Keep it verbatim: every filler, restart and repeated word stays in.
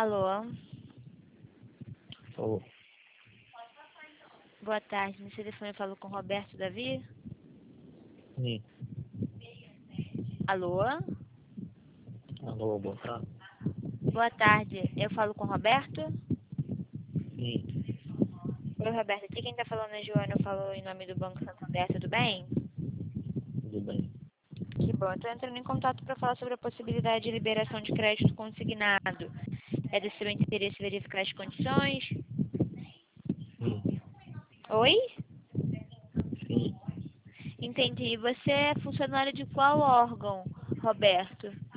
Alô, Alô, boa tarde. Nesse telefone eu falo com Roberto Davi? sim. Alô, Alô, boa tarde. boa tarde. Eu falo com Roberto? Sim, Oi, Roberto. Aqui quem tá falando é Joana. Eu falo em nome do Banco Santander. Tudo bem? tudo bem. Que bom. Eu tô entrando em contato para falar sobre a possibilidade de liberação de crédito consignado. É do seu interesse verificar as condições? Sim, Oi? sim. Entendi. Você é funcionário de qual órgão, Roberto?